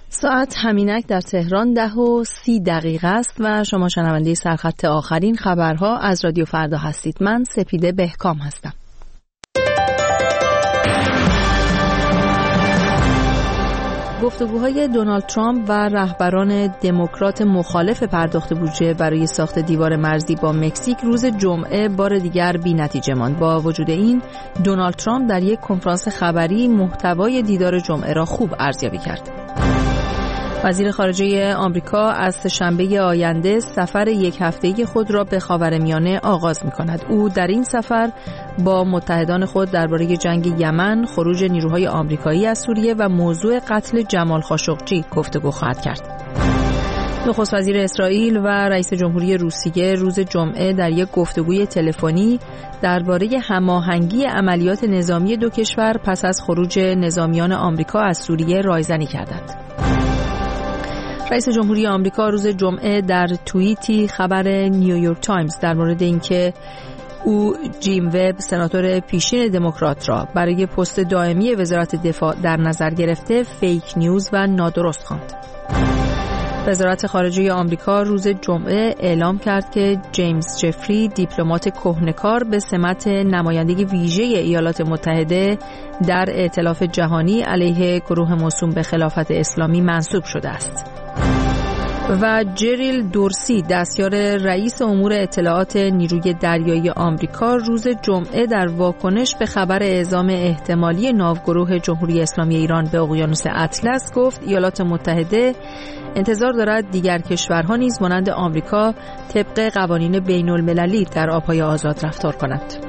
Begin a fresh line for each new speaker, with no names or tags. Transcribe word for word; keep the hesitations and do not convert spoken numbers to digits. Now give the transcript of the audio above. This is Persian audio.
ساعت همینک در تهران ده و سی دقیقه است و شما شنونده سرخط آخرین خبرها از رادیو فردا هستید. من سپیده بهکام هستم. گفتگوهای دونالد ترامپ و رهبران دموکرات مخالف پرداخت بودجه برای ساخت دیوار مرزی با مکزیک روز جمعه بار دیگر بی‌نتیجه ماند. با وجود این، دونالد ترامپ در یک کنفرانس خبری محتوای دیدار جمعه را خوب ارزیابی کرد. وزیر خارجه آمریکا از سه‌شنبه آینده سفر یک هفته‌ای خود را به خاورمیانه آغاز می‌کند. او در این سفر با متحدان خود درباره جنگ یمن، خروج نیروهای آمریکایی از سوریه و موضوع قتل جمال خاشقجی گفتگو خواهد کرد. نخست وزیر اسرائیل و رئیس جمهوری روسیه روز جمعه در یک گفتگوی تلفنی درباره هماهنگی عملیات نظامی دو کشور پس از خروج نظامیان آمریکا از سوریه رایزنی کردند. رئیس جمهوری آمریکا روز جمعه در توییتی خبر نیویورک تایمز در مورد اینکه او جیم وب سناتور پیشین دموکرات را برای پست دائمی وزارت دفاع در نظر گرفته فیک نیوز و نادرست خواند. وزارت خارجه آمریکا روز جمعه اعلام کرد که جیمز جفری دیپلمات کهنه‌کار به سمت نمایندگی ویژه ایالات متحده در ائتلاف جهانی علیه گروه موسوم به خلافت اسلامی منصوب شده است. و جریل دورسی دستیار رئیس امور اطلاعات نیروی دریایی آمریکا روز جمعه در واکنش به خبر اعزام احتمالی ناوگروه جمهوری اسلامی ایران به اقیانوس اطلس گفت ایالات متحده انتظار دارد دیگر کشورها نیز مانند آمریکا طبق قوانین بین المللی در آبهای آزاد رفتار کنند.